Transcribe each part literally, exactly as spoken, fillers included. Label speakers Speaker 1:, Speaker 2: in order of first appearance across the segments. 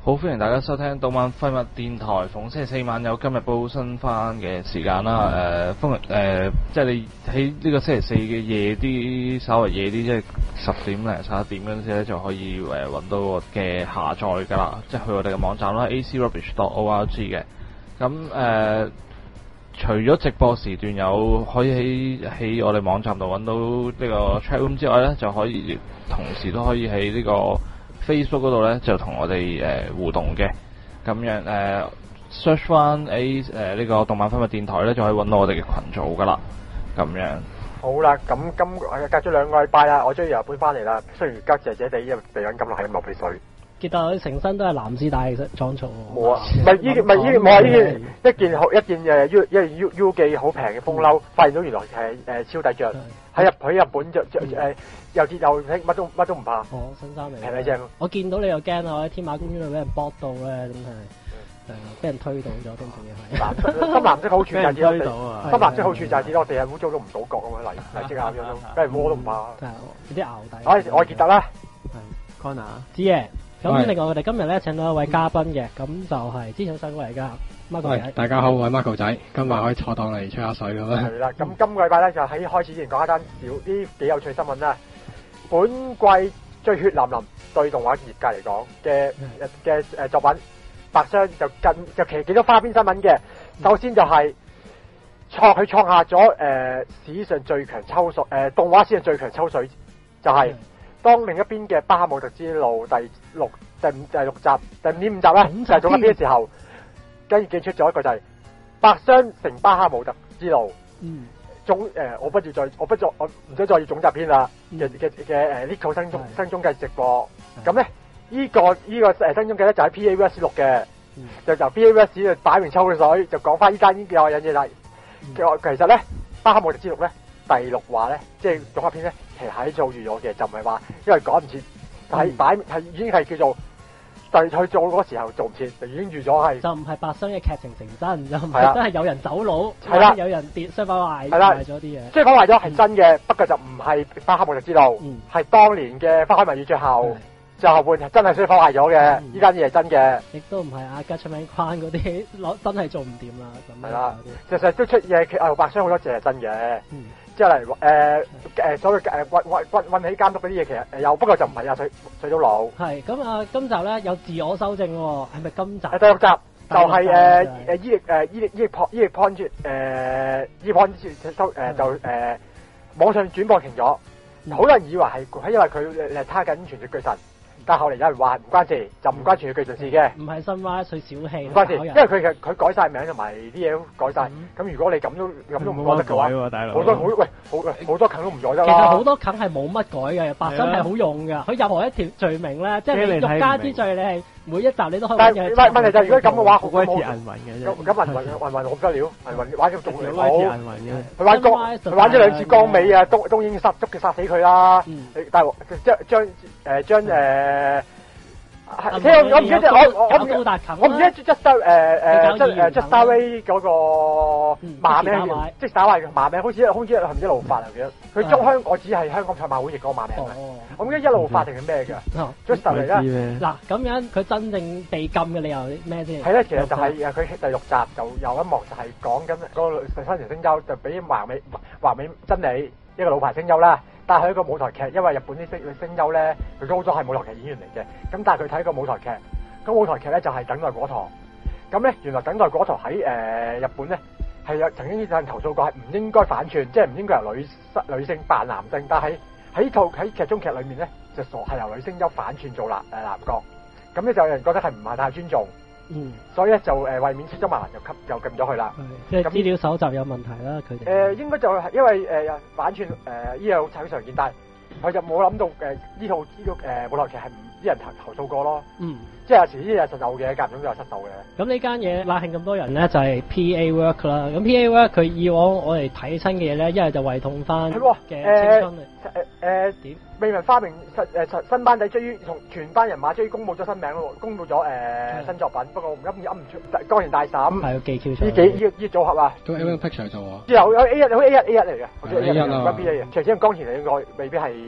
Speaker 1: 好，歡迎大家收聽動漫廢物電台，逢星期四晚有今日報新番嘅時間啦。誒、呃，風誒、呃，即係你喺呢個星期四嘅夜啲，稍微夜啲，即係十點零十一點嗰陣時咧，就可以誒揾、呃、到我嘅下載㗎啦。即係去我哋嘅網站啦 ，a c rubbish dot org 嘅。咁誒、呃，除咗直播時段有可以喺喺我哋網站度揾到呢個 chat room 之外咧，就可以同時都可以喺呢、這個。Facebook 嗰度咧就同我哋誒、呃、互動嘅，咁樣誒 search 翻 A 誒呢個動漫廢物電台咧就可以揾到我哋嘅群組噶啦，咁樣。
Speaker 2: 好啦，咁今隔咗兩個禮拜啦，我終於由日本翻嚟啦。雖然而家謝謝地，因為鼻緊咁落係咁流鼻水。
Speaker 3: 見到佢成身都係藍絲帶嘅裝束喎。
Speaker 2: 冇啊，唔係依件，唔係依件，冇啊！依件一件好一件誒 U 一件 U U 記好平嘅風褸，發現到原來係誒超抵着。喺日喺日本着着誒又熱又興，乜都乜都唔怕。
Speaker 3: 哦，新衫嚟。
Speaker 2: 平係正。
Speaker 3: 我見到你又驚啊！我喺天馬公園度俾人剝到咧，真係誒俾人推倒咗，都仲要係。藍深藍色好處就係知咯，深藍色好處就係知咯，地係污糟到唔到角咁樣嚟嚟即啱咗都，梗係摸都唔怕。 有啲淆底。
Speaker 2: 唉，我係傑特啦。
Speaker 3: 係 Connor 知嘅。咁另外我哋今日咧請到一位嘉賓嘅，咁就係之前上過嚟噶 Marco 仔。
Speaker 4: 大家好，我係 Marco 仔，今日可以坐檔嚟吹下水咁樣。
Speaker 2: 係啦，咁今個禮拜咧就喺開始之前講一單少啲幾有趣新聞啦。本季最血淋淋對動畫業界嚟講嘅嘅誒作品，白箱就近就其實幾多花邊新聞嘅。首先就係創佢創下咗誒、呃、史上最強抽水誒、呃、動畫史上最強抽水，就係、是。當另一邊嘅巴哈姆特之路第六、第五、第六集、第五點五集咧，就係總一篇嘅時候，跟住記出咗一個就係、是、白箱成巴哈姆特之路。嗯。總誒、呃，我不要再，我不再，我唔想再要總集篇啦。嘅嘅嘅誒，Nico 新中新中繼直播。咁咧，呢、這個呢、這個誒新中繼咧就喺 P A V S 錄嘅，就由 P A V S 就擺明抽嘅水，就講翻依間呢個嘢嘢啦。其實咧，巴哈姆特之路咧第六話咧，即係總集篇咧。其實喺做預咗嘅，就唔係話因為趕唔切，係擺係已經係叫做就去做嗰時候做唔切，就已經預咗係。就唔係白箱嘅劇情成真，就唔係真係有人走佬，係啦，有人跌相反壞壞咗啲嘢。即係講壞咗係真嘅，不過就唔係巴哈姆特之路，係當年嘅花開物語最後最後半真係衰火壞咗嘅，依間嘢係真嘅。亦都唔係阿吉出名框嗰啲攞真係做唔掂啦。係啦，其實都出嘢，啊白箱好多隻係真嘅。即係例如誒誒所謂誒運運運運起監督嗰啲嘢，其實誒有，不過就唔係啊水水到老。係咁啊，今集咧有自我修正喎，係咪今集？第六集就係誒誒伊力誒伊力伊力破伊力 point 誒伊力 point 收誒就誒網上轉播停咗，好多人以為係係因為佢誒他緊傳說巨神。但係後嚟有人話唔關事，就唔關傳說巨神事嘅。唔係新蛙碎小氣，唔關事，因為佢嘅佢改晒名同埋啲嘢都改晒。咁如果你咁都咁都唔覺得嘅話，大佬好多好喂好好多梗都唔改得啦。其實好多梗係冇乜改嘅，白箱係好用㗎。佢任何一條罪名咧，即係你欲加之罪，你係每一集你都可以。但係問題就係如果咁嘅話，好鬼似銀魂嘅啫。咁銀魂銀魂好得了，銀魂玩咗仲好。佢玩光，佢玩咗兩次光尾啊，東東英殺捉佢殺死佢啦。但係將將誒將誒。誒，即係我我唔記得我我我唔記得我唔記得 just 誒誒 just 誒 just Starway 嗰個馬名，即係打壞嘅馬名，好似好似係唔知一路發嚟嘅。佢中香，我只係香港賽馬會譯嗰個馬名嘅。我唔記得一路發定係咩嘅 just 嚟啦。嗱咁樣佢真正被禁嘅理由咩先？係咧，其實就係誒佢第六集就有一幕就係講緊嗰個第三條聲優就俾橫尾橫尾真理一個老牌聲優啦。但係佢一個舞台劇，因為日本啲聲聲優咧，佢都好多係舞台劇演員嚟嘅。咁但係佢睇個舞台劇，咁舞台劇咧就係、是、等待果陀。咁咧原來等待果陀喺誒、呃、日本咧係有曾經有人投訴過係唔應該反串，即係唔應該由女女性扮男性。但係喺套喺劇中劇裏面咧，就傻係由女聲優反串做男誒男角。咁咧就有人覺得係唔係太尊重。嗯，所以咧就誒、呃、為免出咗麻煩就吸就禁咗佢啦。即係資料搜集有問題啦，佢哋。誒、呃、應該就係因為誒、呃、反串誒呢樣好常見，但係佢就冇諗到誒呢套呢套誒舞台劇係唔啲人投投訴過咯。嗯。即係有時呢啲嘢實有嘅，間唔中都有失手嘅。咁呢間嘢拉興咁多人咧，就係、是、P A Work 啦。咁 P A Work 佢以往我哋睇親嘅嘢咧，一係就胃痛翻嘅青春嚟。誒誒點？未聞花名誒誒新班底追於同全班人馬追於公佈咗新名咯，公佈咗誒、呃、新作品。不過我噏噏唔出，當然大嬸。係要記 Q 出。呢幾呢呢組合啊。都 A one Picture 做啊。之後有 A 一，好 A 一 A 一嚟嘅。A 一啊。B A 嘅。除咗江田嚟應該未必係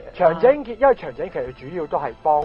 Speaker 2: 長井健，因為長井其實主要都係幫誒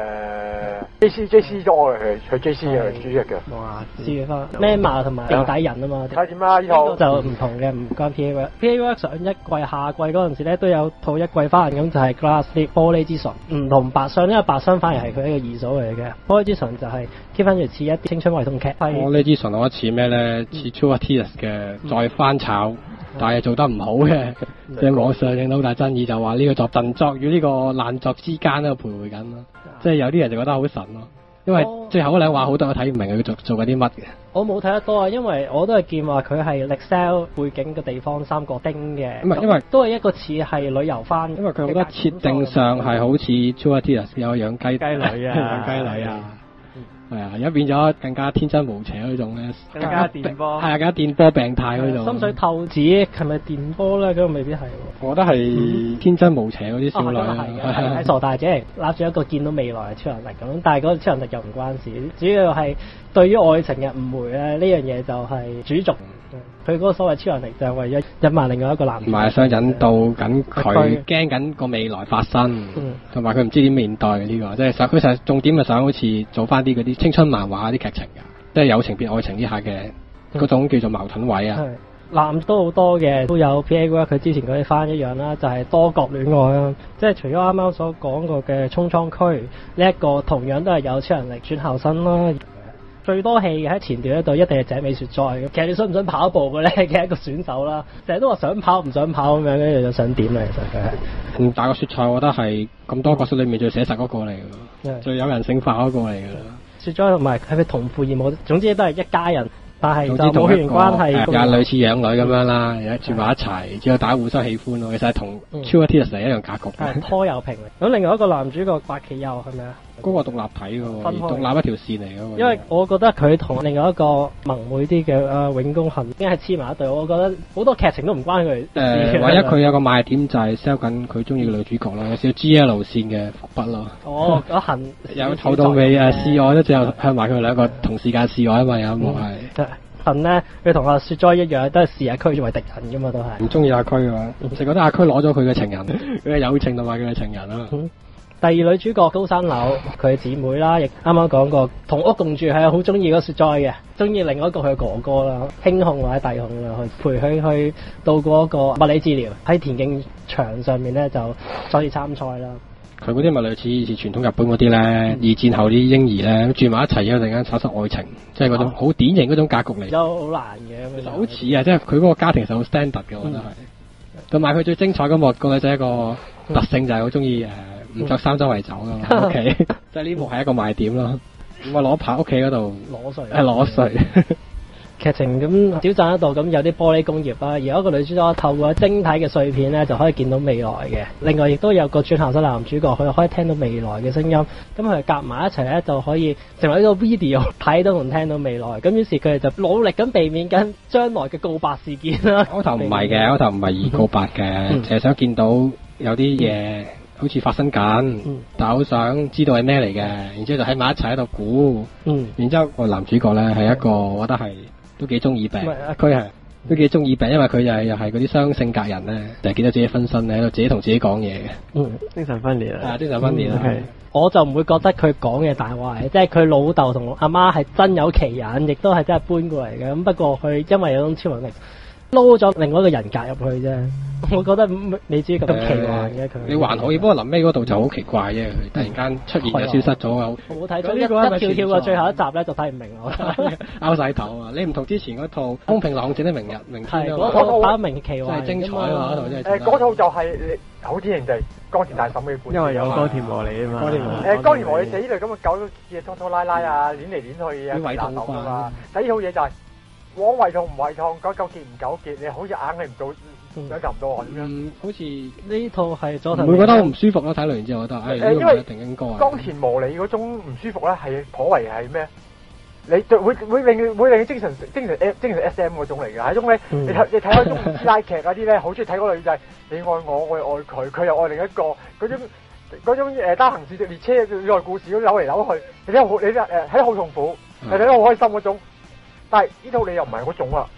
Speaker 2: J C J C 咗嘅，佢佢 J C 嘅主力嘅。
Speaker 3: 哇！知嘅翻 Mema 同埋地底人啊嘛。
Speaker 2: 睇點啊？呢套
Speaker 3: 就唔同嘅，唔關 P A Works。P A Works 上一季、下季嗰陣時咧都有套一季翻咁，就係 Glass Slip 玻璃之唇，唔同白箱，因為白箱反而係佢一個二手嚟嘅，玻璃之唇就係 keep 翻住似一啲青春胃痛劇。
Speaker 4: 玻璃之唇我覺得似咩咧？似 True Tears 嘅再翻炒。但係做得唔好嘅，即係網上引到好大爭議，就話呢個作振作與呢個爛作之間喺度徘徊緊咯。即係有啲人就覺得好神咯，因為最後嗰兩話好多我睇唔明佢做做緊啲乜嘅。
Speaker 3: 我冇睇得多啊，因為我都係見話佢係 Excel 背景嘅地方三角丁嘅，
Speaker 4: 唔係因為
Speaker 3: 都係一個似係旅遊翻，
Speaker 4: 因為佢好多設定上係好似 True Tears 有養雞
Speaker 3: 雞女啊，
Speaker 4: 養雞女啊。係啊，而家變咗更加天真無邪嗰種咧，
Speaker 3: 更加電波，
Speaker 4: 係啊，更加電波病態嗰種。
Speaker 3: 深水透子係咪電波咧？嗰個未必係。
Speaker 4: 我覺得係天真無邪嗰啲少女啊，
Speaker 3: 係傻大姐揦住一個見到未來嘅超能力咁，但係嗰個超能力又唔關事，主要係對於愛情嘅誤會咧，呢樣嘢就係主軸。佢嗰個所謂超能力就係為咗引埋另外一個男，
Speaker 4: 唔係想引導緊佢驚緊個未來發生，同埋佢唔知點面對呢個，即係想佢實重點係想好似做翻啲嗰啲青春漫畫啲劇情㗎，即係友情變愛情之下嘅嗰種叫做矛盾位啊。
Speaker 3: 男都好多嘅，都有 P A 佢之前嗰啲番一樣啦，就係、是、多角戀愛啦。即係除咗啱啱所講過嘅沖倉區呢一個，同樣都係有超能力轉校生啦。最多戲喺前段嗰度一定係井尾雪哉嘅。其實你想唔想跑步嘅咧嘅一個選手啦，成日都話想跑唔想跑咁樣，跟住就想點咧？其實佢係
Speaker 4: 嗯，打個雪菜，我覺得係咁多角色裏面最寫實嗰個嚟嘅，嗯、最有人性化嗰個嚟嘅。雪
Speaker 3: 哉同埋係咪同父異母？總之都係一家人。但係就冇血緣關係，
Speaker 4: 又係類似養女咁樣啦，又住埋一齊，之後大家互相喜歡咯。其實係同 True Tears 係一樣格局。
Speaker 3: 係拖油瓶嚟。咁另外一個男主角白崎佑係咪啊？
Speaker 4: 嗰個獨立體嘅喎，獨立一條線嚟嘅喎。
Speaker 3: 因為我覺得佢同另外一個萌妹啲嘅啊永宮杏已經係黐埋一對，我覺得好多劇情都唔關佢。
Speaker 4: 誒，唯一佢有個賣點就係 sell 緊佢中意嘅女主角咯，有少少 G L 線嘅伏筆咯。
Speaker 3: 哦，嗰杏
Speaker 4: 由頭到尾誒示愛，都最後向埋佢兩個同時間示愛啊嘛，有一幕係。
Speaker 3: 杏咧，佢同阿雪哉一樣，都係視阿區作為敵人噶嘛，都係。
Speaker 4: 唔中意阿區嘅話，就覺得阿區攞咗佢嘅情人，佢嘅友情同埋佢嘅情人啊。
Speaker 3: 嗯第二女主角高山柳，佢嘅姊妹啦，亦啱啱講過，同屋共住係好中意嗰雪哉嘅，中意另外一個佢嘅哥哥啦，兄控或者弟控啦，去陪佢去度過一個物理治療，喺田徑場上面咧就再次參賽啦。
Speaker 4: 佢嗰啲咪類似以前傳統日本嗰啲咧，嗯、二戰後啲嬰兒咧住埋一齊，突然間產生愛情，即係嗰種好典型嗰種格局嚟。
Speaker 3: 都好難嘅，
Speaker 4: 其實好似啊，即係佢嗰個家庭其實好 standard 嘅，我覺得係。同埋佢最精彩嗰幕個女仔一個特性就係好中意誒。唔着衫周圍走噶嘛，屋企即係呢幕係一個賣點咯。咁啊攞牌屋企嗰度
Speaker 3: 攞稅，
Speaker 4: 係攞稅。
Speaker 3: 劇情咁小鎮一度，咁有啲玻璃工業啦。而有一個女主角透過晶體嘅碎片咧，就可以見到未來嘅。另外亦都有個轉校生男主角，佢可以聽到未來嘅聲音。咁佢哋夾埋一齊咧，就可以成為一個 video 睇到同聽到未來。咁於是佢哋就努力咁避免緊將來嘅告白事件啦。
Speaker 4: 開頭唔係嘅，開頭唔係易告白嘅，淨係想見到有啲嘢。好似發生緊，嗯、但係好想知道係咩嚟嘅，然之後就喺埋一齊喺度估，嗯、然之後個男主角咧係一個，我覺得係都幾中二病，佢係都幾中二病，因為佢又係又係嗰啲雙性格人咧，就係見到自己分身咧喺度自己同自己講嘢嘅，
Speaker 3: 嗯，精神分裂啊，
Speaker 4: 精神分裂啊，
Speaker 3: 嗯 okay. 我就唔會覺得佢講嘅大話嘅，即係佢老豆同阿媽係真有其人，亦都係真係搬過嚟嘅，咁不過佢因為有種超能力。撈咗另外一個人格入去啫，我覺得你知咁奇幻嘅佢。你
Speaker 4: 還可以，不過臨尾嗰度就好奇怪啫，佢突然間出現就消失咗啊！
Speaker 3: 我冇睇咗一一跳跳過最後一集咧，就睇唔明我。
Speaker 4: 拗晒頭啊！你唔同之前嗰套《風平浪靜的明日》明天啊嘛，
Speaker 3: 嗰套打明奇幻，
Speaker 4: 真係精彩啊！嗰套真係。
Speaker 2: 誒，嗰套就係好典型地岡田大嬸嘅故事。
Speaker 5: 因為有岡田和利啊嘛。
Speaker 2: 誒，岡田和利死呢類咁嘅狗嘢拖拖拉拉啊，攣嚟攣去啊，
Speaker 4: 啲胃痛
Speaker 2: 啊嘛。第二套嘢就係。往胃痛唔胃痛，講糾結唔糾結，你好似硬係唔到，想撳唔到我咁樣。
Speaker 4: 嗯，好似
Speaker 3: 呢套係左頭。
Speaker 4: 唔會覺得好唔舒服咯？睇完之後覺得，誒，因為一定應該。
Speaker 2: 岡田和利嗰種唔舒服咧，係頗為係咩？你對會會令會令你精神精神 S 精神 S M 嗰種嚟嘅，係一種咧。你睇你睇開種師奶劇嗰啲咧，好中意睇嗰個女仔，你愛我，我又愛佢，佢又愛另一個，嗰種嗰種誒單行線列車戀愛故事咁扭嚟扭去，你睇好你誒睇得好痛苦，你睇得好開心嗰種。但係呢套你又唔係嗰種啊，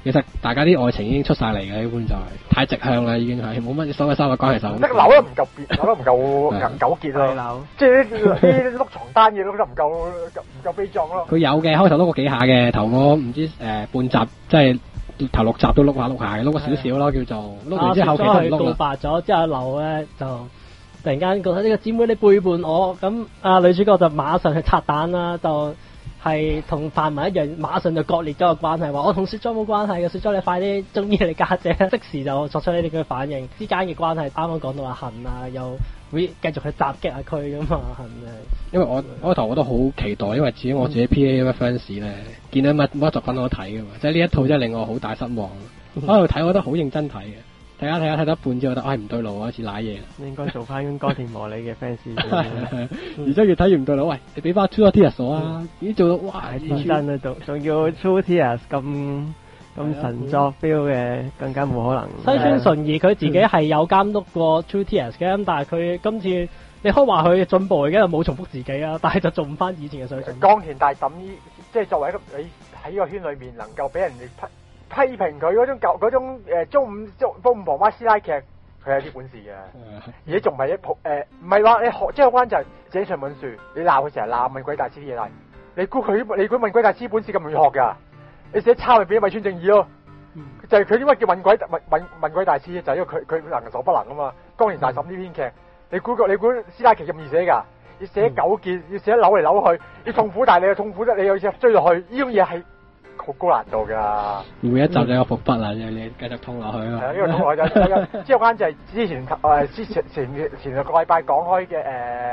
Speaker 4: 其實大家啲愛情已經出晒嚟嘅，基本就係太直向啦，已經係冇乜所謂三角關係手。
Speaker 2: 即係扭得唔夠別，扭得唔夠糾結咯。即係啲啲碌床單嘢碌得唔夠唔夠悲壯咯。
Speaker 4: 佢有嘅，開頭碌過幾下嘅，頭嗰唔知誒、呃、半集，即係頭六集都碌下碌下，碌過少少咯，叫做碌完之後後期都唔碌啦。
Speaker 3: 告白咗之後，劉咧就突然間覺得呢個姊妹你背叛我，咁啊女主角就馬上去拆彈啦，就。係同泛民一樣，馬上就割裂咗個關係，話我同雪莊冇關係嘅，雪莊你快啲中意你家姐，即時就作出呢啲嘅反應。之間嘅關係啱啱講到阿恨啊，又會繼續去襲擊阿佢咁嘛，恨嘅。因為我
Speaker 4: 開頭我都好期待，因為至於我自己 P A 嘅 fans 咧，見到乜乜作品我都睇噶嘛，即係呢一套真係令我好大失望。喺度睇我覺得好認真睇嘅。睇下睇下睇到一半之後，覺得唉唔對路啊，好似瀨嘢。
Speaker 5: 應該做翻歌田磨理嘅 fans。
Speaker 4: 而家越睇越唔對路，喂，你俾翻 True Tears 我啊！已經做到哇，
Speaker 5: 認真啊，仲仲要 True Tears 咁咁神作 feel 嘅，更加冇可能。
Speaker 3: 西村純二佢自己係有監督過 True Tears 嘅，咁但係佢今次你可以話佢進步嘅，就冇重複自己啊，但係就做唔翻以前嘅水準。
Speaker 2: 岡田大嬸呢，即係作為一個你喺呢個圈裏面能夠俾人哋批。批評佢嗰種舊嗰種誒中午中中午婆媽師奶劇，佢有啲本事嘅，而且仲唔係一普誒唔係話你學即係關就係井上文樹，你鬧佢成日鬧問鬼大師啲嘢嚟，你估佢你估問鬼大師本事咁容易學㗎？你寫抄咪俾米村正義咯，嗯、就係佢點解叫問鬼問問問鬼大師就係、是、因為佢佢能所不能啊嘛。岡田大嬸呢編劇，你估個你估師奶劇咁易寫㗎？要寫糾結，要寫扭嚟扭去，要痛苦，但係你又痛苦得你又追落去，呢種嘢係。好高難度㗎，每
Speaker 4: 一集都有伏筆啊！你你繼續通落去啊！
Speaker 2: 係啊，呢個通落去就之後間就係之前誒之前前前個禮拜講開嘅誒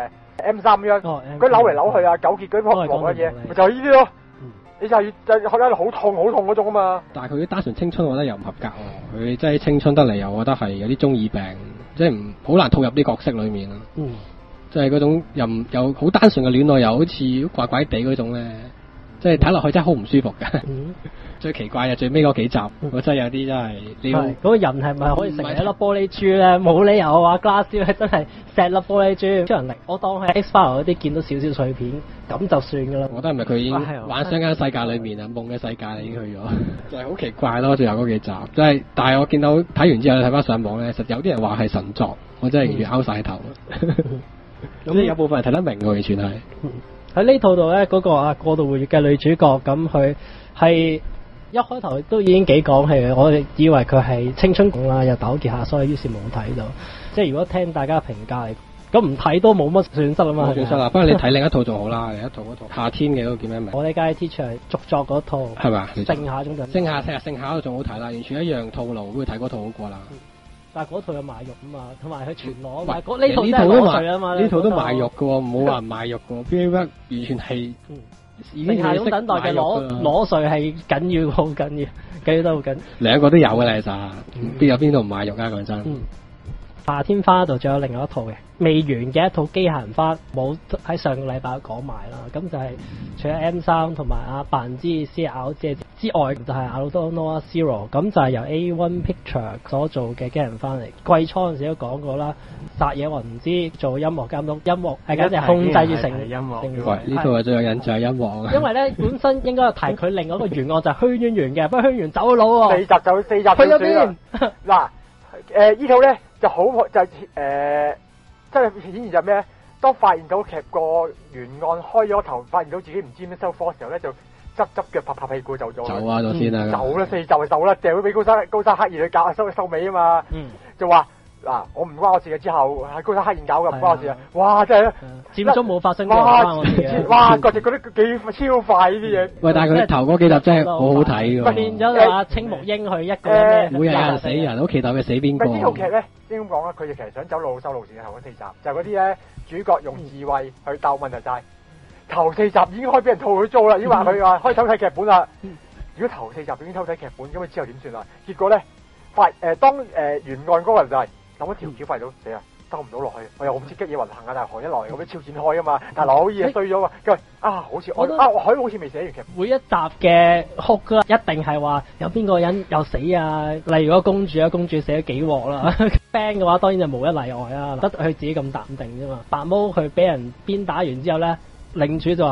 Speaker 2: M 三咁樣，佢扭嚟扭去啊，糾結嗰啲撲撲嘅嘢，咪就係呢啲咯。你就係就學得好痛好痛嗰種啊嘛。
Speaker 4: 但係佢啲單純青春，我覺得又唔合格喎。佢真係青春得嚟，又我覺得係有啲中二病，即係唔好難套入啲角色裡面啊。嗯，即係嗰種又又好單純嘅戀愛，又好似怪怪地嗰種咧。即係睇落去真係好唔舒服嘅，嗯、最奇怪嘅最尾嗰幾集，嗯、我真係有啲真係，你嗰、嗰個人係咪可以成為一粒玻璃珠咧？冇理由啊！Glass 真係石粒玻璃珠超能力，我當係 X-File 嗰啲見到少少碎片咁就算㗎啦。我覺得係咪佢已經幻想緊世界裏面啊，夢嘅世界已經去咗，就係好奇怪咯！最後嗰幾集，即係但係我見到睇完之後睇翻上網咧，實有啲人話係神作，我真係完全拗晒頭。咁、嗯、有部分人睇得明喎，完全係。
Speaker 3: 喺呢套度咧，嗰、那個啊過度活躍嘅女主角，咁佢係一開頭都已經幾講戲嘅，我哋以為佢係青春劇啦，又糾結下，所以於是冇睇到。即係如果聽大家評價嚟，咁唔睇都冇乜損失啊嘛。冇損失啊，
Speaker 4: 不過你睇另一套仲好啦，另一套嗰套夏天嘅嗰個叫咩名？
Speaker 3: 我呢家 teacher 係續作嗰套，
Speaker 4: 係嘛？
Speaker 3: 盛夏中就
Speaker 4: 盛夏，盛夏，盛夏嗰度仲好睇啦，完全一樣套路，會睇嗰套好過啦。嗯
Speaker 3: 但係嗰套有賣肉啊嘛，同埋佢全裸啊嘛，呢套
Speaker 4: 都賣啊嘛，呢套都賣肉嘅喎，唔好話唔賣肉嘅喎，P A 完全係
Speaker 3: 剩下種等待嘅裸裸睡係緊要，好緊要，緊要得好緊。
Speaker 4: 兩個都有嘅其實，邊有邊度唔賣肉啊講真。嗯
Speaker 3: 夏天花度仲有另外一套嘅未完嘅一套機械人花，冇喺上個禮拜講埋啦。咁就係除咗 M 三同埋阿扮之 C L 之之外，就係 Aotonoa Zero。咁就係由 A 一 Picture 所做嘅機械人翻嚟。季初嗰陣時都講過啦，澤野弘之做音樂監督，音樂係簡直係控制住成
Speaker 5: 音樂。
Speaker 4: 喂，呢套係最有印象音樂。
Speaker 3: 因為咧本身應該提佢另外一個原案就係虛淵源嘅，不過虛淵源走咗佬喎。
Speaker 2: 四集就四集去咗邊？嗱，誒呢套咧。就好就誒，即、呃、係顯然就咩咧？當發現到劇個原案開咗頭，發現到自己唔知咩收科嘅時候咧，就執執腳拍拍屁股走咗。
Speaker 4: 走啊，咗先啦！
Speaker 2: 走啦，四集就走啦，掉咗俾高山高山黑兒去搞收收尾啊嘛。嗯，就話嗱，我唔關我事嘅，之後係高山黑兒搞嘅，唔關我事啊！哇，真係
Speaker 3: 佔中冇發生過
Speaker 2: 關我事哇，嗰隻嗰啲幾超快呢啲嘢。
Speaker 4: 喂，但係佢頭嗰幾集真係好好睇㗎。
Speaker 3: 變咗阿青木英去一個咩？
Speaker 4: 每日有人死人，好期待佢死邊個？
Speaker 2: 呢套劇咧，先咁講啦，佢哋其實想走路收路線嘅頭嗰四集，就係嗰啲咧主角用智慧去鬥問題就係頭四集已經可以俾人套佢租啦，已經話佢話開偷睇劇本啦。如果頭四集已經偷睇劇本，咁佢之後點算啊？結果咧發誒當誒原案嗰個人就係諗一條橋廢到死啊！收唔到落去，我又唔知激嘢運行啊！但係韓一來咁樣超展開啊嘛，但係劉好意衰咗啊！因為啊，好似我啊，我海好似未寫完劇。
Speaker 3: 每一集嘅哭啦，一定係話有邊個人又死啊！例如嗰公主啊，公主死咗幾鑊啦。band 嘅話當然就無一例外啦，得佢自己咁淡定啫嘛。白毛佢俾人鞭打完之後咧，領主就話：嗯，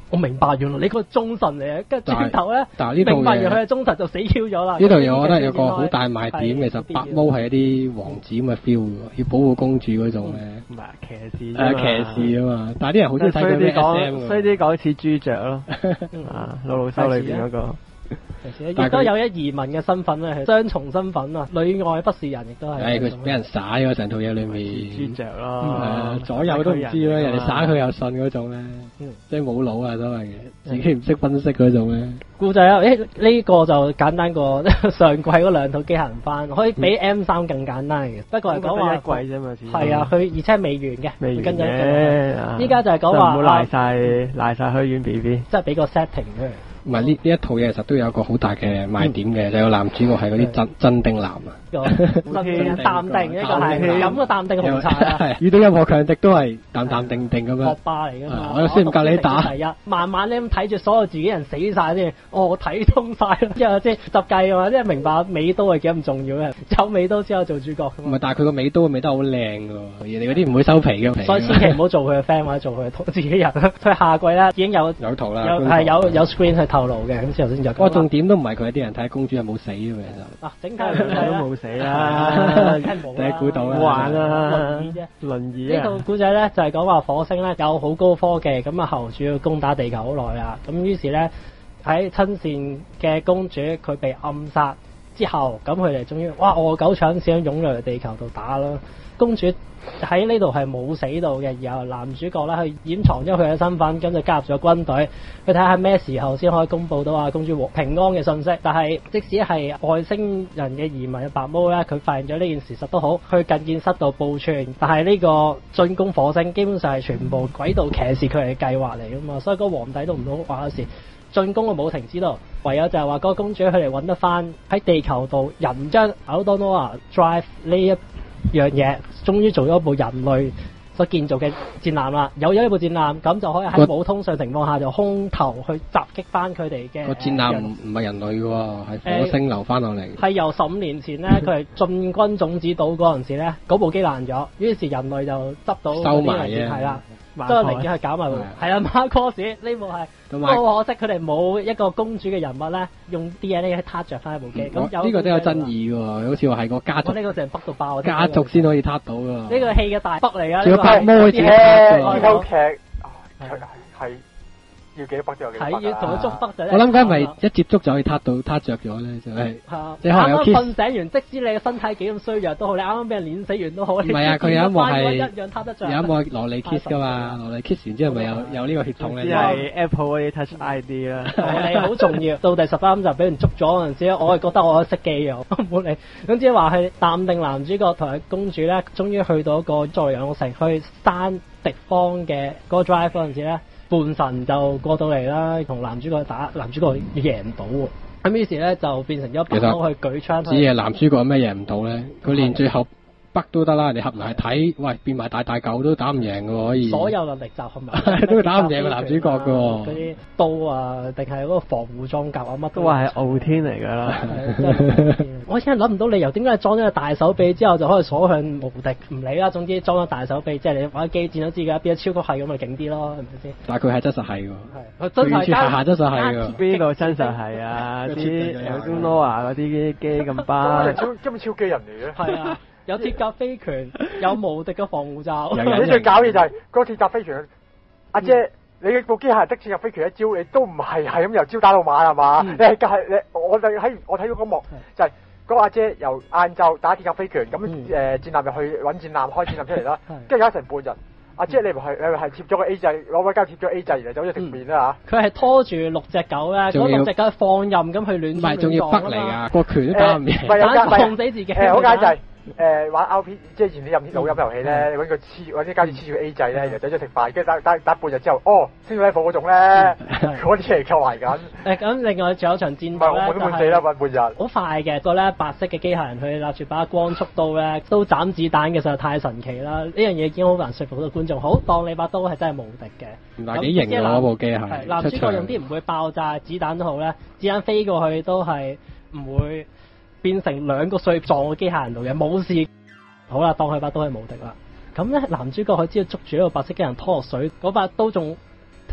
Speaker 3: 我明白原來你個忠臣嚟嘅，跟住轉頭咧，
Speaker 4: 但係呢套
Speaker 3: 明白原來佢係忠臣就死 Q 咗啦。
Speaker 4: 呢度嘢我覺得有個好大賣點，其實白毛係一啲王子咁嘅 feel，要保護公主嗰種咧。
Speaker 5: 唔係騎士，
Speaker 4: 誒騎士啊嘛，但係啲人好中意睇佢咩 S M 㗎。
Speaker 5: 衰啲講似朱雀咯，啊老老修裏邊嗰個。
Speaker 3: 亦都有一移民嘅身份咧，係雙重身份啊，裏外不是人，亦都係。
Speaker 4: 誒，佢俾人耍咗成套嘢裏面。
Speaker 5: 豬著咯，
Speaker 4: 左右都唔知啦，人哋耍佢又信嗰種咧，即係冇腦啊，所謂嘅，自己唔識分析嗰種咧。
Speaker 3: 故仔啊，誒呢個就簡單過上季嗰兩套機械人番，可以比 M 三更簡單嘅。不過係講話
Speaker 5: 一季啫嘛，
Speaker 3: 係啊，佢而且未完嘅，
Speaker 5: 未完
Speaker 3: 嘅。依家就係講話
Speaker 5: 唔好賴晒賴晒虛遠 B B，
Speaker 3: 即係俾個 setting 佢。
Speaker 4: 唔係呢呢一套嘢其實都有個好大嘅賣點嘅，就有男主角係嗰啲真真丁男啊，
Speaker 3: 淡定呢個係飲個淡定紅茶啊，
Speaker 4: 遇到任何強敵都係淡淡定定咁樣。
Speaker 3: 學霸嚟㗎嘛，
Speaker 4: 我又先唔夠你打。
Speaker 3: 係啊，慢慢咧咁睇住所有自己人死晒先，哦我睇通晒啦，之後即係執計啊嘛，即係明白美刀係幾咁重要嘅，有美刀之後做主角。
Speaker 4: 唔係，但係佢個美刀美得好靚㗎喎，人哋嗰啲唔會收皮嘅。
Speaker 3: 所以千祈唔好做佢嘅 friend 或者做佢自己人。佢下季咧已經有
Speaker 4: 有圖啦，
Speaker 3: 係有有 screen 去透露嘅，咁之後先就。
Speaker 4: 個重點都唔係佢啲人睇公主有冇死嘅其實。
Speaker 3: 啊，整體都
Speaker 5: 冇死啦，
Speaker 4: 你估到啦，
Speaker 5: 玩啦，
Speaker 3: 輪椅啫，
Speaker 5: 輪椅啊！
Speaker 3: 呢套古仔咧就係講話火星咧有好高科技，咁啊後主要攻打地球好耐啦，咁於是咧喺親善嘅公主佢被暗殺之後，咁佢哋終於哇餓狗搶屎咁湧入嚟地球度打啦。公主喺呢度係冇死到嘅，然後男主角咧去掩藏咗佢嘅身份，咁就加入咗軍隊，去睇下咩時候先可以公佈到啊公主平安嘅信息。但係即使係外星人嘅移民嘅白毛咧，佢發現咗呢件事實都好，去近見室度報串。但係呢個進攻火星基本上係全部軌道騎士佢哋嘅計劃嚟㗎嘛，所以個皇帝都唔好話事。進攻就冇停止到，唯有就係話嗰個公主佢哋揾得翻喺地球度人將 Aldonoa Drive 呢一樣嘢，終於做咗一部人類所建造嘅戰艦啦。有咗呢部戰艦，咁就可以喺冇通訊情況下就空投去襲擊翻佢哋嘅。
Speaker 4: 個戰艦唔唔係人類嘅喎，係火星流翻落嚟。
Speaker 3: 係由十五年前咧，佢係進軍種子島嗰陣時咧，嗰部機爛咗，於是人類就執到
Speaker 4: 收埋嘅，
Speaker 3: 係啦。即係零件係搞埋佢，係啊，Macross 呢部係，不過可惜佢哋冇一個公主嘅人物咧，用 D N A 去撻着翻一部機。咁有
Speaker 4: 呢個都有爭議喎，好似話係個家族。
Speaker 3: 呢個成北到爆。
Speaker 4: 家族先可以撻到㗎。呢
Speaker 3: 個戲嘅大北嚟㗎。
Speaker 4: 仲要白魔自己撻㗎。
Speaker 2: 呢套劇係要幾多北都有幾多北。
Speaker 3: 係要同佢捉北就。
Speaker 4: 我諗緊係咪一接觸就可以撻到撻着咗咧？就係。即係可能有 kiss。
Speaker 3: 瞓醒完，即使你嘅身體幾咁衰弱都好，你啱啱俾人碾死完都好。唔
Speaker 4: 係啊，佢有一幕係
Speaker 3: 一樣撻得着。
Speaker 4: 有一幕蘿莉 kiss 㗎嘛，蘿莉 kiss 完之後咪有有呢個血統咧。
Speaker 5: 只係 Apple 嗰啲 Touch I D 啦。
Speaker 3: 係好重要。到第十三集俾人捉咗嗰陣時，我係覺得我識機啊，冇理。咁即係話係淡定男主角同埋公主咧，終於去到一個在養城去山敵方嘅嗰個 drive 嗰陣時咧。半神就過到嚟啦，同男主角打，男主角贏到喎。咁於是咧就變成咗白刀去舉槍。
Speaker 4: 只係男主角有咩贏唔到咧？佢連最後北都得啦，人哋合埋睇，喂變埋大大嚿都打唔贏嘅喎，可以。
Speaker 3: 所有能力集合埋。
Speaker 4: 都打唔贏個男主角嘅喎。
Speaker 3: 嗰啲刀啊，定係嗰個防護裝甲啊，乜
Speaker 5: 都話係傲天嚟㗎啦。
Speaker 3: 我真係諗唔到理由，點解裝咗個大手臂之後就可以所向無敵？唔理啦，總之裝咗大手臂，即係你玩機戰都知㗎，變咗超級係咁咪勁啲咯，係咪先？
Speaker 4: 但係佢係真實係喎。
Speaker 3: 係。真係
Speaker 4: 下下真實係㗎。
Speaker 5: 邊個真實係啊？啲 Aldonoa 嗰啲機咁巴。
Speaker 2: 超根本超機人嚟嘅。
Speaker 3: 係啊。有鐵甲飛拳，有無敵嘅防護罩。
Speaker 2: 你最搞嘢就係嗰個鐵甲飛拳，阿姐，你部機械的鐵甲飛拳一招，你都唔係係咁由朝打到晚係嘛？你係係你我哋喺我睇到嗰幕就係嗰個阿姐由晏晝打鐵甲飛拳，咁誒戰艦入去揾戰艦開戰艦出嚟啦，跟住搞成半日。阿姐你唔係你係貼咗個 A 掣，攞把膠貼咗 A 掣，然後走咗食麵啦嚇。
Speaker 3: 佢係拖住六隻狗咧，嗰六隻狗放任咁去亂。
Speaker 4: 唔係，仲要北嚟㗎，個拳都打唔贏。
Speaker 2: 唔係有間
Speaker 3: 放死自己。
Speaker 2: 誒好簡單。誒玩 R P 即係以前啲任老飲遊戲咧，你揾個黐揾啲膠紙黐住 A 掣咧，然後走咗食飯，跟住打打打半日之後，哦升咗 level 嗰種咧，嗰啲嚟夠埋緊。誒
Speaker 3: 咁另外仲有場戰鬥咧，
Speaker 2: 唔係我都半死啦，半半日。
Speaker 3: 好快嘅個咧白色嘅機械人，佢拿住把光速刀咧，都斬子彈嘅實在太神奇啦！呢樣嘢已經好難說服到觀眾。好當你把刀係真係無敵嘅。
Speaker 4: 唔係幾型㗎嗰部機械。
Speaker 3: 男主角用啲唔會爆炸子彈都好咧，子彈飛過去都係唔會變成兩個碎撞嘅機械人度嘅，冇事。好啦，當佢把刀係無敵啦。咁咧，男主角佢只要捉住呢個白色機人拖落水，嗰把刀仲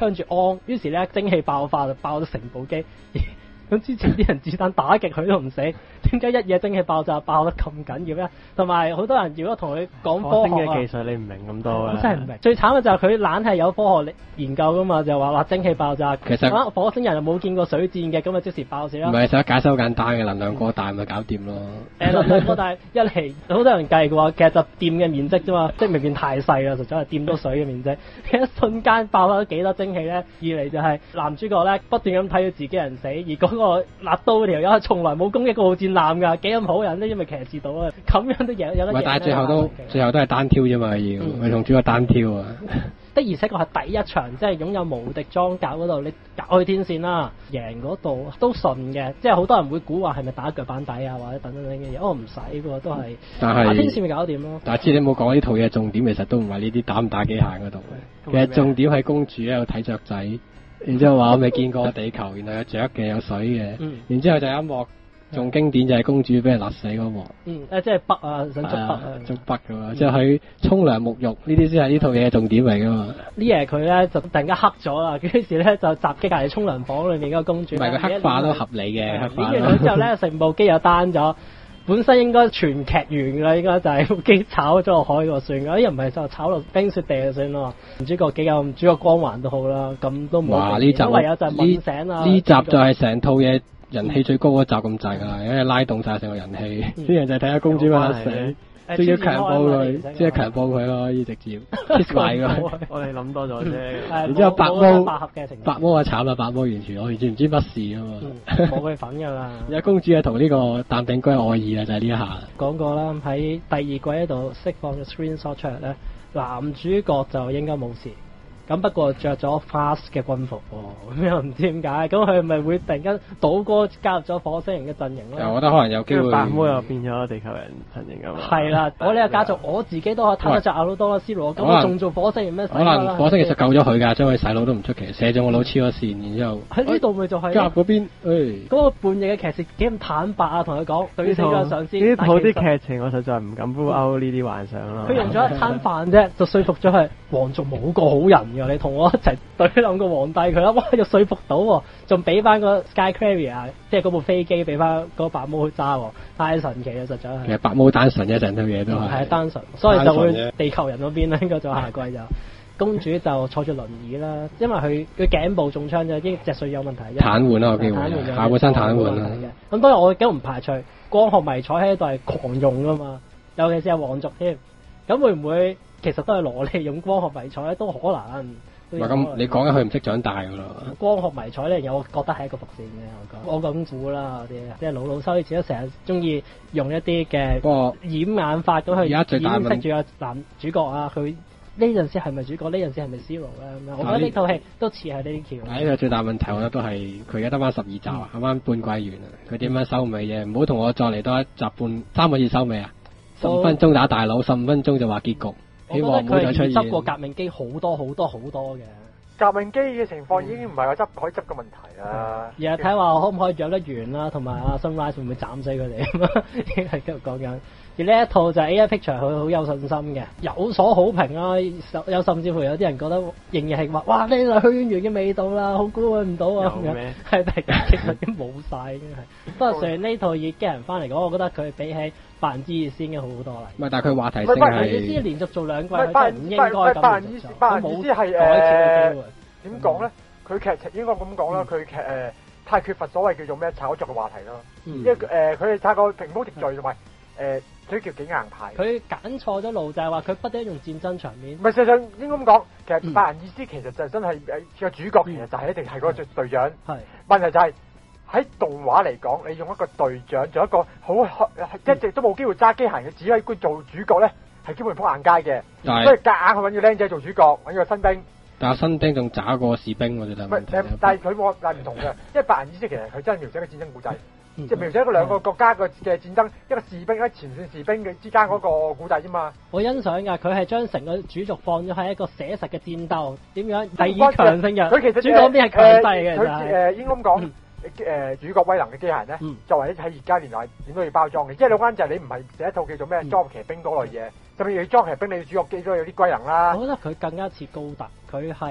Speaker 3: 向住安，於是咧蒸汽爆發就爆咗成部機。咁之前啲人子彈打極佢都唔死，點解一夜蒸汽爆炸爆得咁緊要咧？同埋好多人如果同佢講科學
Speaker 5: 嘅技術，你唔明咁多啊！
Speaker 3: 我真係唔明。最慘嘅就係佢懶係有科學研究噶嘛，就話話蒸汽爆炸。
Speaker 4: 其實、啊、
Speaker 3: 火星人又冇見過水戰嘅，咁啊即時爆死啦。
Speaker 4: 唔係，實解釋好簡單嘅，能量過大咪搞掂咯。
Speaker 3: 誒能量過大一嚟好多人計嘅話，其實就掂嘅面積啫嘛，即係未變太細啦，實在係掂到水嘅面積。一瞬間爆咗幾多蒸汽咧？二嚟就係男主角咧不斷咁睇到自己人死，而嗰、那個個拿刀嗰條友係從來冇攻擊過號戰艦㗎，幾咁好人呢？因為騎士島啊，咁樣都贏有得贏。
Speaker 4: 但係最後都最後都係單挑啫嘛，要佢同主角單挑啊。
Speaker 3: 的而且確係第一場，即係擁有無敵裝甲嗰度，你搞去天線啦，贏嗰度都順嘅。即係好多人會估話係咪打腳板底啊，或者等等等嘅嘢。哦，唔使嘅喎，都係打天線咪搞掂咯。
Speaker 4: 但係知你冇講呢套嘢重點，其實都唔係呢啲打唔打機械嗰度嘅。其實重點係公主喺度睇雀仔。然之後話我未見過地球，原來有雀嘅，有水嘅。嗯、然之後就有一幕仲經典，就係公主俾人勒死嗰幕。
Speaker 3: 嗯，誒即係北啊，想捉北啊，
Speaker 4: 捉北噶嘛。即係佢沖涼沐浴呢啲先係呢套嘢嘅重點嚟噶嘛。呢
Speaker 3: 嘢佢咧就突然間黑咗啦，於是咧就襲擊隔離沖涼房裏面嗰個公主。
Speaker 4: 唔係佢黑化都合理嘅，黑化。
Speaker 3: 演完佢之後咧，成部機又單咗。本身應該全劇完㗎啦，應該就係部機炒咗落海度算㗎，又唔係就炒落冰雪地就算咯。主角幾有主角光環都好啦，咁都冇。
Speaker 4: 哇！呢集
Speaker 3: 唯有就係瞓醒啦。呢
Speaker 4: 集就係成套嘢人氣最高嗰集咁滯㗎啦，因為拉動晒成個人氣。啲、嗯、人就係睇下公主嘛死。都要強暴佢，即係強暴佢咯，要直接 kiss 埋佢。
Speaker 5: 我哋諗多咗啫。
Speaker 4: 然之後白毛，白毛啊慘啦，白毛完全我完全唔知乜事啊嘛。
Speaker 3: 冇佢份噶啦。
Speaker 4: 而家公主係同呢個淡定居愛意啊，就係呢一下。
Speaker 3: 講過啦，喺第二季嗰度釋放咗 screenshot 出嚟咧，男主角就應該冇事。咁不過着咗 fast 嘅軍服喎，咁又唔知點解，咁佢係咪會突然間倒戈加入咗火星人嘅陣營咧？
Speaker 4: 我覺得可能有機會。
Speaker 5: 白毛又變咗地球人陣營啊嘛。
Speaker 3: 係啦，我呢個家族我自己都可以攤得着阿魯多拉斯羅，咁我仲做火星人咩？
Speaker 4: 可能火星其實救咗佢㗎，將佢洗腦都唔出奇，射咗我腦黐咗線，然之後
Speaker 3: 喺呢度咪就係
Speaker 4: 加入嗰邊，誒
Speaker 3: 嗰個叛逆嘅騎士幾咁坦白啊，同佢講對於死咗上司。
Speaker 5: 呢套啲劇情我實在唔敢 pull out 呢啲幻想咯。
Speaker 3: 佢用咗一餐飯啫，就說服咗佢皇族冇個好人㗎，你同我一齊。對兩個皇帝佢啦，哇又說服到喎，仲俾翻個 Sky Carrier，即係嗰部飛機俾翻嗰個白毛去揸喎，太神奇啦實在係。其
Speaker 4: 實白毛單純嘅成套嘢都係。係
Speaker 3: 單純，所以就會地球人嗰邊咧應該就下季就公主就坐住輪椅啦，因為佢佢頸部中槍啫，啲脊髓有問題。
Speaker 4: 癱瘓啦個機會，下半身癱瘓啦。
Speaker 3: 咁當然我都唔排除光學迷彩喺度係狂用噶嘛，尤其是係皇族添，咁會唔會其實都係蘿莉用光學迷彩咧都可能。
Speaker 4: 唔係咁，你講緊佢唔識長大噶咯。
Speaker 3: 光學迷彩呢樣嘢，我覺得係一個伏線嘅。我講我咁估啦，啲即係老老修，以前都成日中意用一啲嘅掩眼法咁去掩飾住個男主角啊。佢呢陣時係咪主角？呢陣時係咪 Zero 咧？我覺得呢套戲都似係呢啲橋。
Speaker 4: 呢個最大問題，我覺得都係佢而家得翻十二集，啱啱、嗯、半季完啦。佢點樣收尾嘅？唔好同我再嚟多一集半三個字收尾啊！十五分鐘打大佬，十五分鐘就話結局。
Speaker 3: 我覺得佢係執過革命機好多好多好多嘅。
Speaker 2: 革命機嘅情況已經唔係話執可以執嘅問題啦。
Speaker 3: 而係睇話可唔可以養得完啦，同埋阿 Sunrise 會唔會斬死佢哋？已經係繼續講緊。而呢一套就係 A I Picture 佢好有信心嘅，有所好評啦。有甚至乎有啲人覺得仍然係話：哇！呢個虛淵源嘅味道啦，好估唔到啊！咁樣係突然間其實已經冇晒，已經係。不過上呢套以機人翻嚟講，我覺得佢比起百人之二先嘅好好多啦。
Speaker 4: 唔係，但係佢話題性係。
Speaker 3: 百人之二連續做兩季，佢真係唔應該咁
Speaker 2: 百人之百人之係誒點講咧？佢劇情應該咁講啦，佢劇誒太缺乏所謂叫做咩炒作嘅話題啦。因為誒佢哋太過平鋪直敘同埋誒。所以叫幾硬派。佢
Speaker 3: 揀錯咗路，就係話佢不斷用戰爭場面。
Speaker 2: 唔係，實際上應該咁講，其實百人意思其實就真係誒個主角，其實就係一定係嗰個隊長。係、嗯、問題就係、是、喺動畫嚟講，你用一個隊長做一個好一直都冇機會揸機械嘅指揮官做主角咧，係基本上撲硬街嘅。
Speaker 4: 是
Speaker 2: 所以夾硬去揾個僆仔做主角，揾個新兵。
Speaker 4: 但係新兵仲渣過士兵，我覺得。唔
Speaker 2: 但係佢冇但係唔同嘅，因為百人意思其實佢真係描寫一個戰爭故仔。即係描寫一個兩個國家嘅嘅戰爭，一個士兵，一個前線士兵嘅之間嗰個故仔啫嘛。
Speaker 3: 我欣賞噶，佢係將成個主軸放咗喺一個寫實嘅戰鬥，點樣第二強勝嘅。佢其實主角邊係強勢嘅，
Speaker 2: 佢誒應該咁講，誒主角威能嘅機械咧，作為喺而家年代點都要包裝嘅。即係兩關就係你唔係寫一套叫做咩裝騎兵嗰類嘢，甚至你裝騎兵你主角機都有啲龜能啦。
Speaker 3: 我覺得佢更加似高達，佢係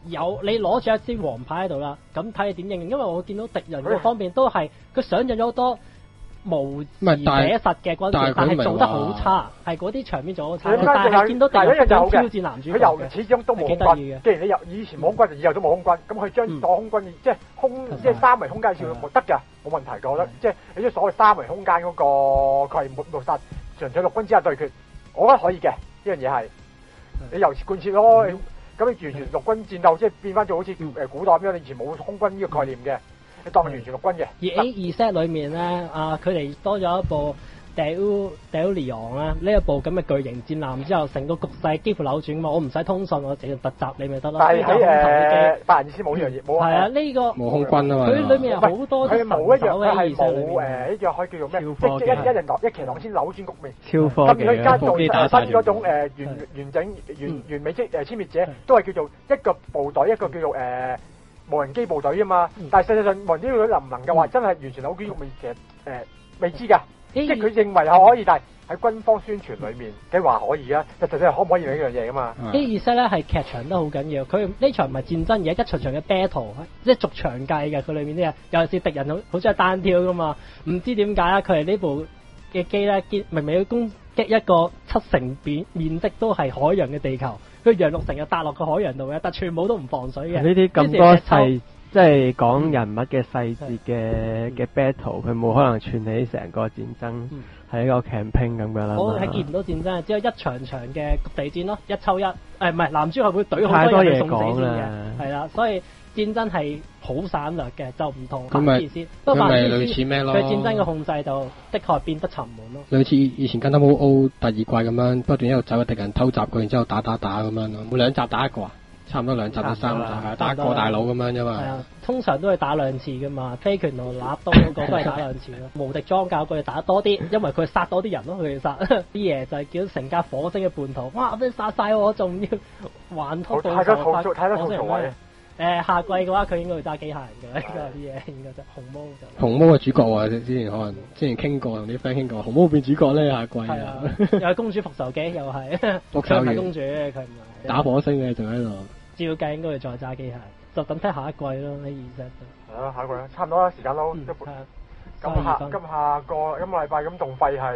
Speaker 3: 有你攞住一支黃牌喺度啦，咁睇你點應。因為我見到敵人嗰方面都係佢上印咗好多無字寫實嘅軍事，但係做得好差，係嗰啲場面做得好差。但係見到敵人想挑戰男主角嘅，
Speaker 2: 佢由始終都冇空軍。既然你由以前冇空軍，就以後都冇空軍，咁佢將當空軍即係空即係三維空間照得㗎，冇問題嘅。我覺得即係你啲所謂三維空間嗰個佢係抹抹殺純粹陸軍之下對決，我覺得可以嘅呢樣嘢係。你由貫徹咯，咁你完全陸軍戰鬥即係變翻做好似誒古代咁樣，你以前冇空軍呢個概念嘅。你當係完全陸軍嘅。
Speaker 3: 而 A 二 set 裏面咧，啊佢哋多咗一部 Del Delion 啦，呢一部咁嘅巨型戰艦之後，成個局勢幾乎扭轉嘛。我唔使通訊，我直接突襲你咪得咯。
Speaker 2: 但係喺誒百人先冇呢樣嘢，冇
Speaker 3: 係啊呢個
Speaker 4: 冇空軍啊嘛。
Speaker 3: 佢裏面有好多
Speaker 2: 佢冇一樣，佢係冇誒呢樣可以叫做咩？即係一一人落一騎狼先扭轉局面。
Speaker 5: 超科技
Speaker 2: 咁佢加做新嗰種誒完完整完完美即誒殲滅者，都係叫做一個部隊一個叫做誒。無人機部隊啊嘛，但係實際上無人機部隊能唔能夠話真係完全扭轉局面，其實誒未知㗎，即係佢認為係可以，但係喺軍方宣傳裏面佢話可以啊，實際上可唔可以呢樣嘢㗎嘛
Speaker 3: ？A 二 set 咧係劇場都好緊要，佢呢場唔係戰爭，而係一場場嘅 battle，即係逐場計嘅。佢裏面啲嘢，尤其是敵人好好中意單挑㗎嘛，唔知點解啊？佢係呢部嘅機咧，明明要攻擊一個七成面面積都係海洋嘅地球。佢楊六成日搭落個海洋度嘅，但全部都唔防水嘅。
Speaker 5: 呢啲咁多細，即係講人物嘅細節嘅嘅 battle，佢冇可能串起成個戰爭，係一個 campaign 咁噶啦。
Speaker 3: 我係見唔到戰爭，只有一場場嘅地戰咯，一抽一。誒唔係男主角會懟好
Speaker 5: 太多嘢
Speaker 3: 多人送死
Speaker 5: 講
Speaker 3: 先嘅，
Speaker 5: 啦。
Speaker 3: 係啦，所以戰爭係好省略嘅，就唔同
Speaker 4: 咁咪
Speaker 3: 不過
Speaker 4: 咁咪類似咩咯？
Speaker 3: 佢戰爭嘅控制就的確變得沉悶咯。
Speaker 4: 類似以前《跟得冇 O》第二季咁樣，不斷一路走嘅敵人偷襲佢，然之後打打打咁樣咯。每兩集打一個啊，差唔多兩集到三集，係打一個大佬咁樣啫嘛。
Speaker 3: 係啊，通常都係打兩次噶嘛。飛拳同立刀嗰個都係打兩次咯。無敵裝甲佢哋打多啲，因為佢殺多啲人咯。佢哋殺啲嘢就係叫成架火星嘅叛徒。哇！俾你殺晒我，仲要還拖到
Speaker 2: 太多套數，太多套數位。
Speaker 3: 誒下季嘅話，佢應該會揸機械人嘅，呢個啲嘢應該就紅毛就。
Speaker 4: 紅毛嘅主角啊！之前可能之前傾過，同啲 friend 傾過，紅毛變主角咧下季啊！
Speaker 3: 又係公主復仇機，又係。復仇係公主，佢唔係。
Speaker 4: 打火星嘅仲喺度。
Speaker 3: 照計應該會再揸機械，就等睇下一季咯。呢二 set 就。
Speaker 2: 係咯，下一季啦，差唔多啦，時間都。
Speaker 3: 嗯。
Speaker 2: 咁下今下個今個禮拜咁動廢係。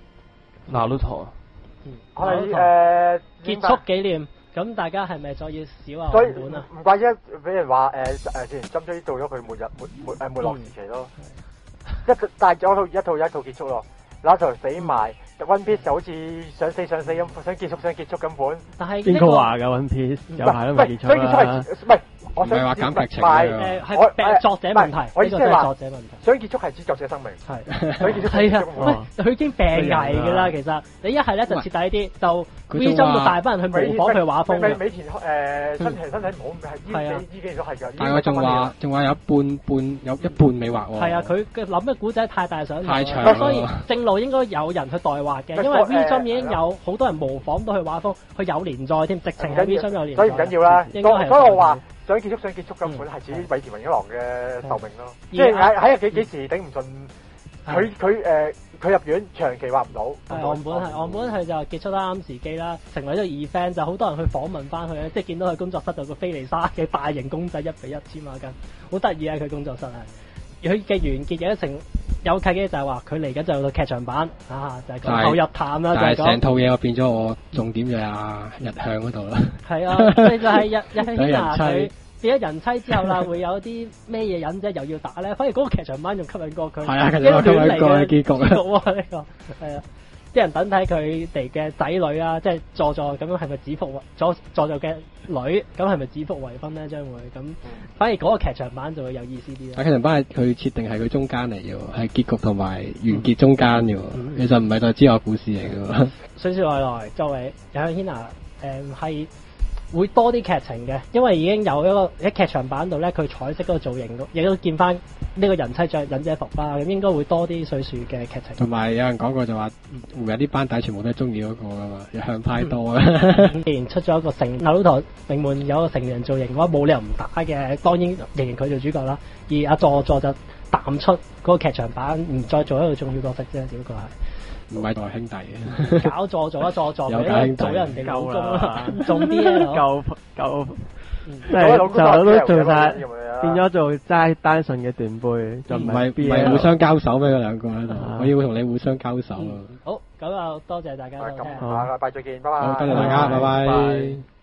Speaker 1: Naruto。
Speaker 3: 嗯。
Speaker 2: 我哋誒
Speaker 3: 結束紀念。咁大家係咪再要少啊？
Speaker 2: 所以
Speaker 3: 本啊？
Speaker 2: 唔怪之俾人話誒誒，之前針追到咗佢末日末末誒沒落時期咯。一但係咗套一套一套結束咯，嗱套死埋 One Piece 就好似想死想死咁，想結束想結束咁款。
Speaker 3: 但係
Speaker 5: 邊個話㗎 One Piece？有排都未結束啦。
Speaker 2: 唔係，我想
Speaker 4: 唔係話減劇情
Speaker 3: 誒係作者問題，
Speaker 2: 我意思係話
Speaker 3: 作者問題。
Speaker 2: 想結束係指作者生命。
Speaker 3: 係。
Speaker 2: 想結束
Speaker 3: 係啊，喂，佢已經病危㗎啦，其實你一係咧就徹底啲，就 V 中到大班人去模仿佢畫風。
Speaker 2: 美美田誒身體身體唔好，係呢幾呢幾都係㗎。
Speaker 4: 但係我仲話仲話有一半半有一半未畫喎。
Speaker 3: 係啊，佢嘅諗嘅古仔太大想，
Speaker 4: 太長，
Speaker 3: 所以正路應該有人去代畫嘅，因為 V 中已經有好多人模仿到佢畫風，佢有連載添，直情喺 V 中有連載。
Speaker 2: 所以唔緊要啦，
Speaker 3: 應該係。
Speaker 2: 所以我話想結束想結束根本係指米田榮一郎嘅壽命咯，即係喺喺幾幾時頂唔順。佢佢誒佢入院長期畫唔到，
Speaker 3: 岸本係岸本佢就結束得啱時機啦，成為咗二 fan 就好多人去訪問翻佢咧，即係見到佢工作室就個菲利沙嘅大型公仔一比一千碼斤，好得意啊！佢工作室係佢嘅完結嘅成有契機就係話佢嚟緊就有個劇場版啊，就係講後日談啦，就係講
Speaker 4: 成套嘢我變咗我重點就係啊日向嗰度啦。
Speaker 3: 係啊，佢就係日日向希娜佢。變咗人妻之後啦，會有啲咩嘢忍者又要打咧？反而嗰個劇場版仲吸引過佢，
Speaker 4: 係啊，吸引過嘅結局啊！
Speaker 3: 呢個係啊，啲人等睇佢哋嘅仔女啊，即係佐助咁樣係咪指腹佐佐助嘅女？咁係咪指腹為婚咧？將會咁，反而嗰個劇場版就會有意思啲啦。
Speaker 4: 劇場版係佢設定係佢中間嚟嘅，係結局同埋完結中間嘅，嗯、其實唔係就之後故事嚟嘅。
Speaker 3: 說說來來，作為日向希娜，誒係。會多啲劇情嘅，因為已經有一個喺劇場版度咧，佢彩色嗰個造型都亦都見翻呢個人妻着忍者服啦，咁應該會多啲水樹嘅劇情。
Speaker 4: 同埋有，有人講過就話，會有啲班底全部都係中意嗰個噶嘛，日向派多啊。
Speaker 3: 既然出咗一個成naruto頭名門有個成人造型嘅話，冇理由唔打嘅。當然仍然佢做主角啦，而阿佐助就淡出嗰個劇場版，唔再做一個重要角色啫，只不過係。
Speaker 4: 唔係代兄弟嘅，
Speaker 3: 搞助助一助助，
Speaker 4: 有搞兄弟，
Speaker 3: 做人哋老公啦，重啲啊！
Speaker 5: 夠夠即係就都做晒，變咗做齋單純嘅斷背，就唔係
Speaker 4: 唔係互相交手咩？嗰兩個喺度，我要同你互相交手啊！
Speaker 3: 好，咁啊，多謝大家收聽，
Speaker 2: 好，拜拜再見，拜拜。
Speaker 4: 好，多謝大家，拜拜。